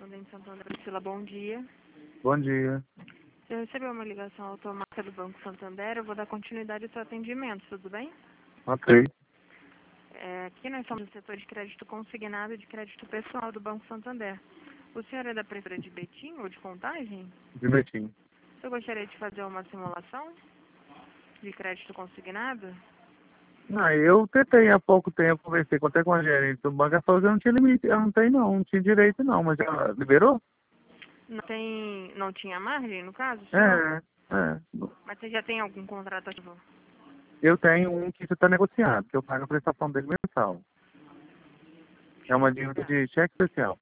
Correspondente Santander, Priscila, bom dia. Bom dia. Você recebeu uma ligação automática do Banco Santander, eu vou dar continuidade ao seu atendimento, tudo bem? Ok. Aqui nós somos o setor de crédito consignado e de crédito pessoal do Banco Santander. O senhor é da prefeitura de Betim ou de Contagem? De Betim. Você gostaria de fazer uma simulação de crédito consignado? Eu tentei há pouco tempo, conversei até com a gerente do banco, ela falou que eu não tinha limite, eu não tinha direito não, mas ela liberou? Não tinha margem, no caso, senhor? É. Mas você já tem algum contrato ativo? Eu tenho um que está negociado, que eu pago a prestação dele mensal. É uma dívida de cheque especial.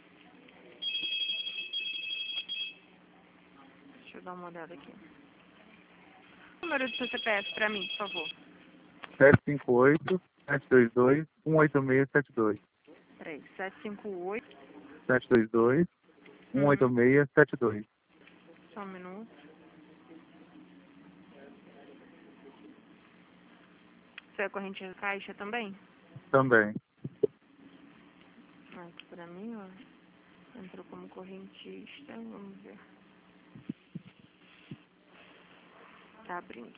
Deixa eu dar uma olhada aqui. O número do seu CPF para mim, por favor. 758-722-18672. Peraí, 758, 722-18672. só um minuto. Você é corrente de caixa também? Também. Aqui pra mim, ó. Entrou como correntista, vamos ver. Tá abrindo.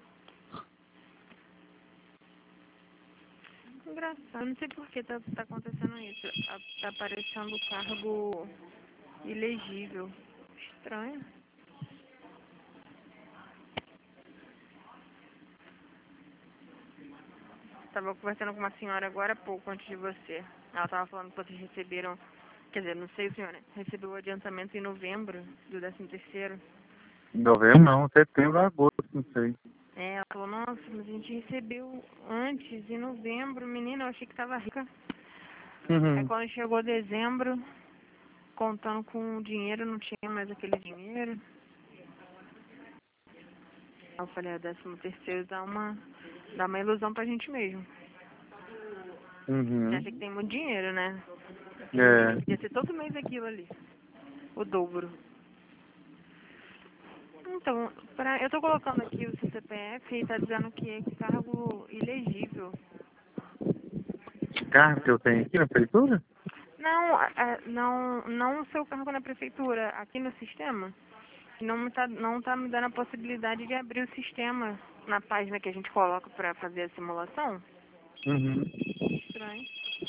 Engraçado, não sei por que tá acontecendo isso. Tá aparecendo o cargo ilegível. Estranho. Tava conversando com uma senhora agora há pouco, antes de você. Ela tava falando que vocês receberam, quer dizer, não sei, senhora, recebeu o adiantamento em novembro do 13º. Novembro não, setembro, agosto, não sei. Ela falou, nossa, mas a gente recebeu antes, em novembro, menina, eu achei que tava rica. Aí quando chegou dezembro, contando com o dinheiro, não tinha mais aquele dinheiro. Eu falei, 13º dá uma ilusão pra gente mesmo. Você acha que tem muito dinheiro, né? Podia ser todo mês aquilo ali. O dobro. Então, eu tô colocando aqui o seu CPF e tá dizendo que é cargo ilegível. Carro que eu tenho aqui na prefeitura? Não o seu cargo na prefeitura. Aqui no sistema, não tá me dando a possibilidade de abrir o sistema na página que a gente coloca pra fazer a simulação. Estranho.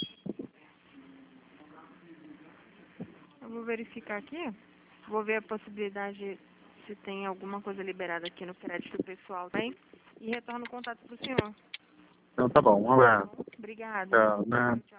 Eu vou verificar aqui. Vou ver a possibilidade se tem alguma coisa liberada aqui no crédito pessoal, tá? E retorno o contato pro senhor. Então tá bom, um abraço. Obrigada. Tchau, né?